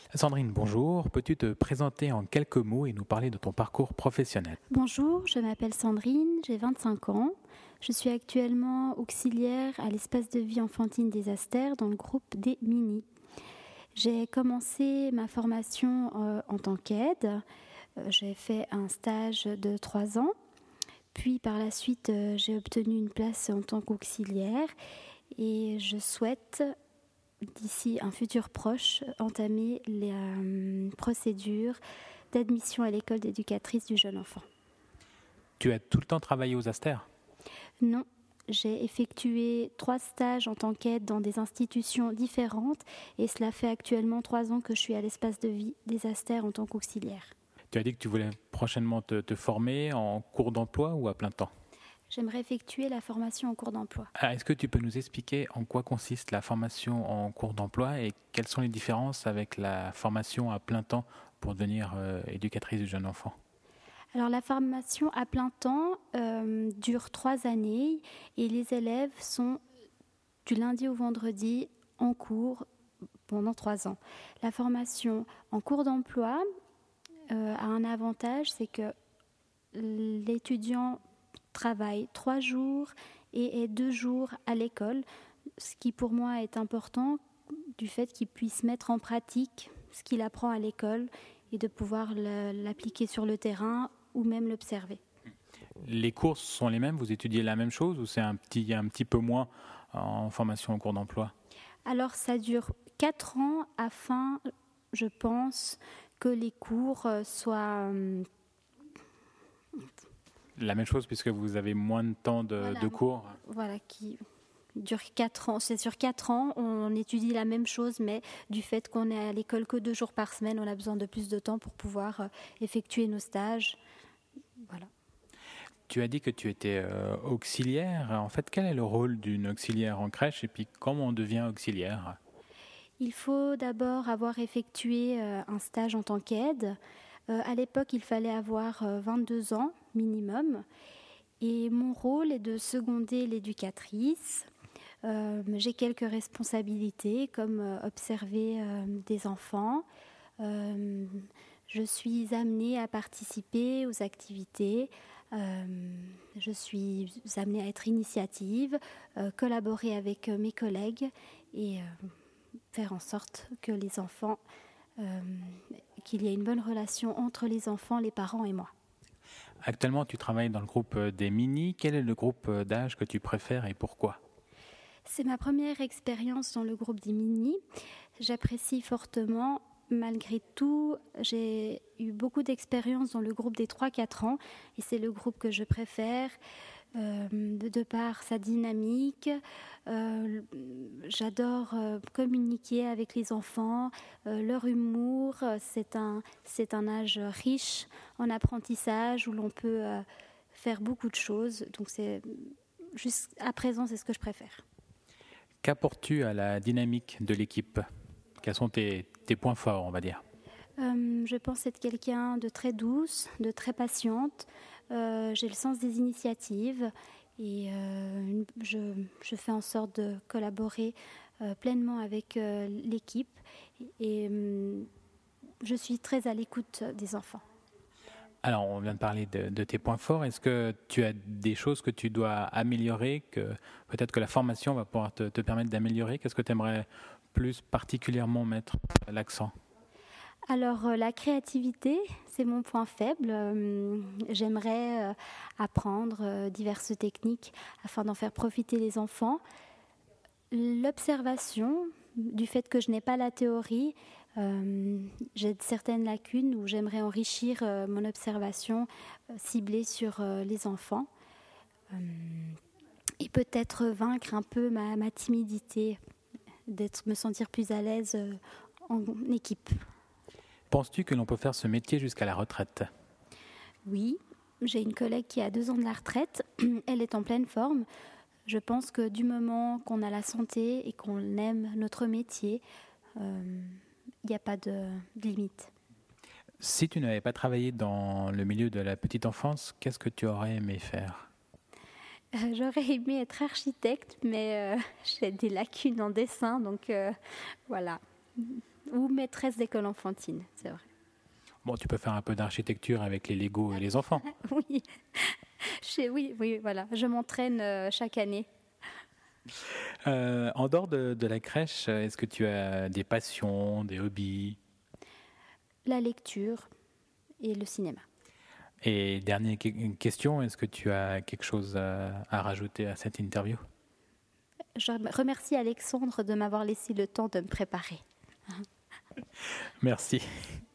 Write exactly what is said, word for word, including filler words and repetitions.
Sandrine, bonjour. Peux-tu te présenter en quelques mots et nous parler de ton parcours professionnel? Bonjour, je m'appelle Sandrine, j'ai vingt-cinq ans. Je suis actuellement auxiliaire à l'espace de vie enfantine des Astères dans le groupe des Mini. J'ai commencé ma formation euh, en tant qu'aide. Euh, j'ai fait un stage de trois ans. Puis par la suite, euh, j'ai obtenu une place en tant qu'auxiliaire et je souhaite, d'ici un futur proche, entamer la euh, procédure d'admission à l'école d'éducatrice du jeune enfant. Tu as tout le temps travaillé aux Astères? Non, j'ai effectué trois stages en tant qu'aide dans des institutions différentes et cela fait actuellement trois ans que je suis à l'espace de vie des Astères en tant qu'auxiliaire. Tu as dit que tu voulais prochainement te, te former en cours d'emploi ou à plein temps? J'aimerais effectuer la formation en cours d'emploi. Ah, est-ce que tu peux nous expliquer en quoi consiste la formation en cours d'emploi et quelles sont les différences avec la formation à plein temps pour devenir euh, éducatrice du jeune enfant? Alors la formation à plein temps euh, dure trois années et les élèves sont du lundi au vendredi en cours pendant trois ans. La formation en cours d'emploi euh, a un avantage, c'est que l'étudiant travaille trois jours et est deux jours à l'école, ce qui pour moi est important du fait qu'il puisse mettre en pratique ce qu'il apprend à l'école et de pouvoir l'appliquer sur le terrain ou même l'observer. Les cours sont les mêmes? Vous étudiez la même chose ou c'est un petit, un petit peu moins en formation en cours d'emploi? Alors ça dure quatre ans afin, je pense, que les cours soient... La même chose puisque vous avez moins de temps de, voilà, de cours? Voilà, qui dure quatre ans. C'est sur quatre ans, on étudie la même chose, mais du fait qu'on est à l'école que deux jours par semaine, on a besoin de plus de temps pour pouvoir effectuer nos stages. Voilà. Tu as dit que tu étais euh, auxiliaire. En fait, quel est le rôle d'une auxiliaire en crèche et puis comment on devient auxiliaire? Il faut d'abord avoir effectué euh, un stage en tant qu'aide. Euh, à l'époque, il fallait avoir euh, vingt-deux ans minimum. Et mon rôle est de seconder l'éducatrice. Euh, j'ai quelques responsabilités comme euh, observer euh, des enfants. Euh, je suis amenée à participer aux activités. Euh, je suis amenée à être initiative, euh, collaborer avec euh, mes collègues et euh, faire en sorte que les enfants, euh, qu'il y ait une bonne relation entre les enfants, les parents et moi. Actuellement, tu travailles dans le groupe des Mini. Quel est le groupe d'âge que tu préfères et pourquoi? C'est ma première expérience dans le groupe des Mini. J'apprécie fortement. Malgré tout, j'ai eu beaucoup d'expérience dans le groupe des trois quatre ans et c'est le groupe que je préfère euh, de, de par sa dynamique. Euh, j'adore euh, communiquer avec les enfants, euh, leur humour. C'est un, c'est un âge riche en apprentissage où l'on peut euh, faire beaucoup de choses. Donc c'est, jusqu'à présent, c'est ce que je préfère. Qu'apportes-tu à la dynamique de l'équipe? Quels sont tes, tes points forts, on va dire? euh, Je pense être quelqu'un de très douce, de très patiente. Euh, j'ai le sens des initiatives et euh, je, je fais en sorte de collaborer euh, pleinement avec euh, l'équipe. Et, et euh, je suis très à l'écoute des enfants. Alors, on vient de parler de, de tes points forts. Est-ce que tu as des choses que tu dois améliorer, que peut-être que la formation va pouvoir te, te permettre d'améliorer? Qu'est-ce que tu aimerais plus particulièrement mettre l'accent? Alors, euh, la créativité, c'est mon point faible. Euh, j'aimerais euh, apprendre euh, diverses techniques afin d'en faire profiter les enfants. L'observation, du fait que je n'ai pas la théorie, euh, j'ai certaines lacunes où j'aimerais enrichir euh, mon observation euh, ciblée sur euh, les enfants euh, et peut-être vaincre un peu ma, ma timidité, d'être, me sentir plus à l'aise euh, en équipe. Penses-tu que l'on peut faire ce métier jusqu'à la retraite? Oui, j'ai une collègue qui a deux ans de la retraite, elle est en pleine forme. Je pense que du moment qu'on a la santé et qu'on aime notre métier, il euh, n'y a pas de, de limite. Si tu n'avais pas travaillé dans le milieu de la petite enfance, qu'est-ce que tu aurais aimé faire? Euh, j'aurais aimé être architecte, mais euh, j'ai des lacunes en dessin, donc euh, voilà. ou maîtresse d'école enfantine, c'est vrai. Bon, tu peux faire un peu d'architecture avec les Lego et les enfants. Oui, je, oui, oui, voilà. Je m'entraîne euh, chaque année. Euh, en dehors de, de la crèche, est-ce que tu as des passions, des hobbies? La lecture et le cinéma. Et dernière que- question, est-ce que tu as quelque chose à, à rajouter à cette interview? Je remercie Alexandre de m'avoir laissé le temps de me préparer. Merci.